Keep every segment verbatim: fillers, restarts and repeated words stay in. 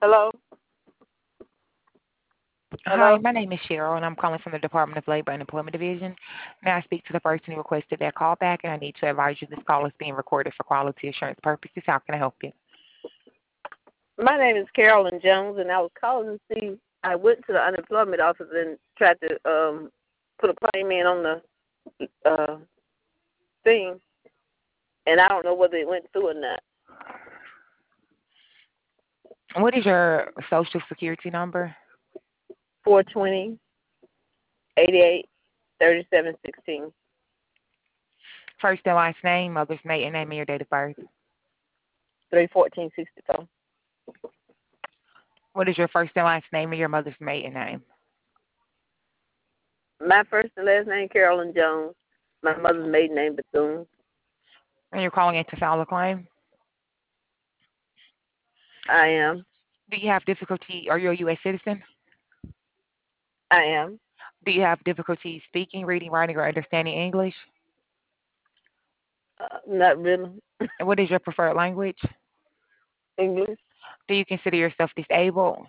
Hello? Hi, Hello? my name is Cheryl, and I'm calling from the Department of Labor and Employment Division. May I speak to the person who requested that call back? And I need to advise you this call is being recorded for quality assurance purposes. How can I help you? My name is Carolyn Jones, and I was calling to see. I went to the unemployment office and tried to um, put a claim in on the uh, thing, and I don't know whether it went through or not. What is your social security number? four twenty, eighty-eight, thirty-seven, sixteen, First and last name, mother's maiden name, and your date of birth. three fourteen sixty-four. What is your first and last name and your mother's maiden name? My first and last name, Carolyn Jones. My mother's maiden name, Bethune. And you're calling in to file a claim? I am. Do you have difficulty? Are you a U S citizen? I am. Do you have difficulty speaking, reading, writing, or understanding English? Uh, not really. And what is your preferred language? English? Do you consider yourself disabled?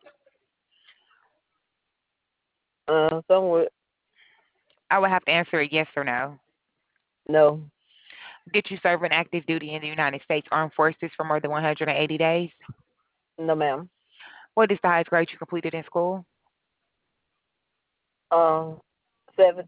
Uh, somewhat. I would have to answer a yes or no. No. Did you serve an active duty in the United States Armed Forces for more than one hundred eighty days? No, ma'am. What is the highest grade you completed in school? Um, seven.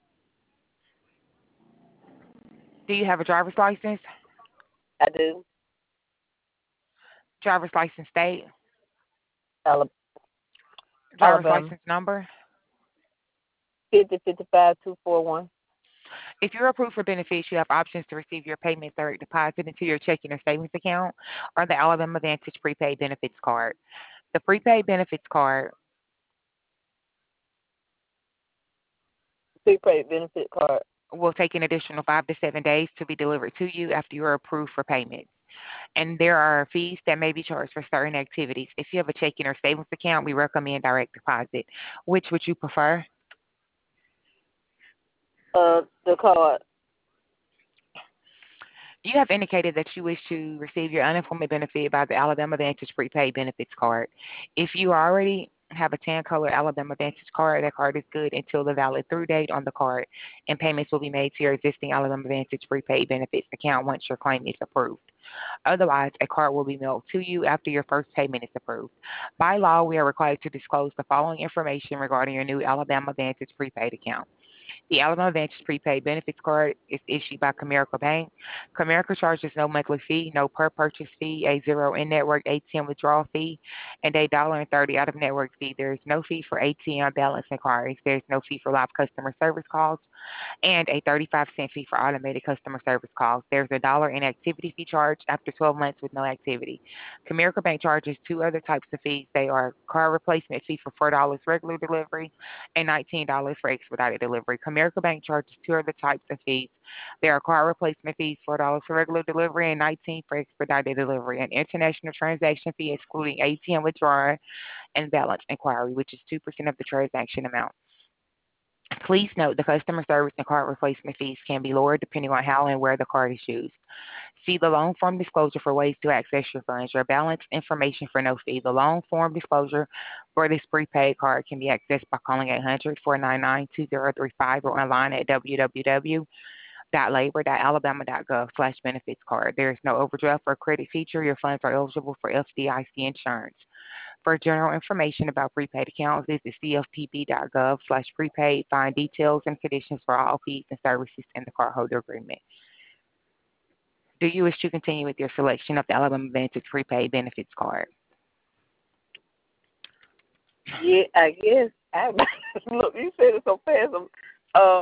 Do you have a driver's license? I do. Driver's license state? Alabama. Driver's Alabama. license number? Fifty fifty five two four one. If you're approved for benefits, you have options to receive your payment direct deposit into your checking or savings account or the Alabama Advantage prepaid benefits card. The prepaid benefits card Prepaid benefit card. will take an additional five to seven days to be delivered to you after you are approved for payment. And there are fees that may be charged for certain activities. If you have a checking or savings account, we recommend direct deposit. Which would you prefer? Uh, the card. You have indicated that you wish to receive your unemployment benefit by the Alabama Advantage prepaid benefits card. If you already have a tan color Alabama Advantage card, that card is good until the valid through date on the card, and payments will be made to your existing Alabama Advantage prepaid benefits account once your claim is approved. Otherwise, a card will be mailed to you after your first payment is approved. By law, we are required to disclose the following information regarding your new Alabama Advantage prepaid account. The Alabama Advantage prepaid benefits card is issued by Comerica Bank. Comerica charges no monthly fee, no per purchase fee, a zero in-network A T M withdrawal fee, and a dollar and thirty out-of-network fee. There is no fee for A T M balance inquiries. There is no fee for live customer service calls, and a thirty-five cent fee for automated customer service calls. There's a dollar in activity fee charge after twelve months with no activity. Comerica Bank charges two other types of fees. They are car replacement fee for four dollars regular delivery and nineteen dollars for expedited delivery. Comerica Bank charges two other types of fees. There are car replacement fees, four dollars for regular delivery and nineteen dollars for expedited delivery. An international transaction fee excluding A T M withdrawal and balance inquiry, which is two percent of the transaction amount. Please note the customer service and card replacement fees can be lowered depending on how and where the card is used. See the loan form disclosure for ways to access your funds. Your balance information for no fee. The loan form disclosure for this prepaid card can be accessed by calling eight hundred, four nine nine, two zero three five or online at www.labor.alabama.gov slash benefits card. There is no overdraft or credit feature. Your funds are eligible for F D I C insurance. For general information about prepaid accounts, visit cfpb.gov slash prepaid. Find details and conditions for all fees and services in the cardholder agreement. Do you wish to continue with your selection of the Alabama Advantage prepaid benefits card? Yeah, I guess. I, look, you said it so fast. I'm, uh,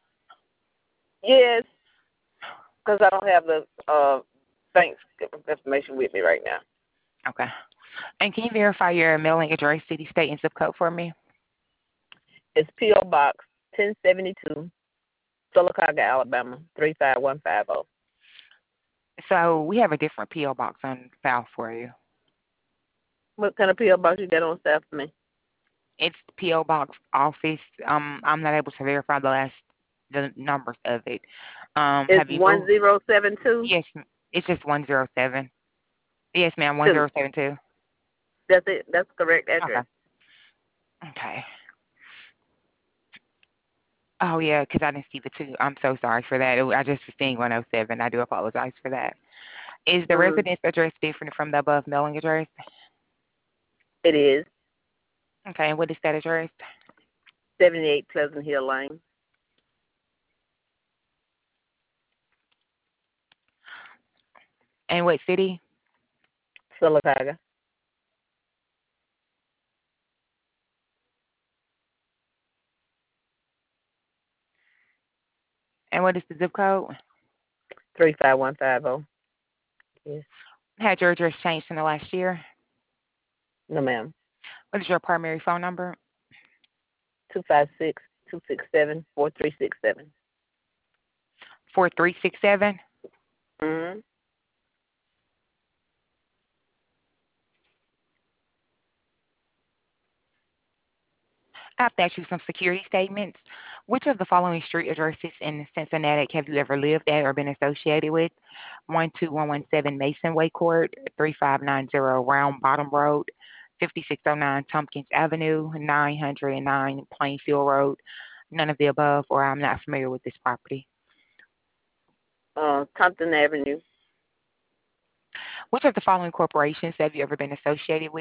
yes, because I don't have the uh bank information with me right now. Okay. And can you verify your mailing address, city, state, and zip code for me? It's P O Box ten seventy-two, Sylacauga, Alabama three five one five zero. So we have a different P O box on file for you. What kind of P O Box you got on staff for me? It's P O box office. Um, I'm not able to verify the last the numbers of it. Um, It's have you one moved? zero seven two. Yes, it's just one zero seven. Yes, ma'am, one zero seven two. That's it. That's the correct address. Okay. Okay. Oh, yeah, 'cause I didn't see the two. I'm so sorry for that. It, I just was seeing one oh seven. I do apologize for that. Is the Mm, residence address different from the above mailing address? it is Okay, and what is that address? seventy-eight Pleasant Hill Lane, And what city? Sylacauga. And what is the zip code? Three five one five zero. Yes. Had your address changed in the last year? No, ma'am. What is your primary phone number? Two five six two six seven four three six seven. four three six seven? Mm-hmm. I have to ask you some security statements. Which of the following street addresses in Cincinnati have you ever lived at or been associated with? one two one one seven Mason Way Court, three five nine zero Round Bottom Road, fifty-six oh nine Tompkins Avenue, nine hundred nine Plainfield Road. None of the above, or I'm not familiar with this property. Uh, Compton Avenue. Which of the following corporations have you ever been associated with?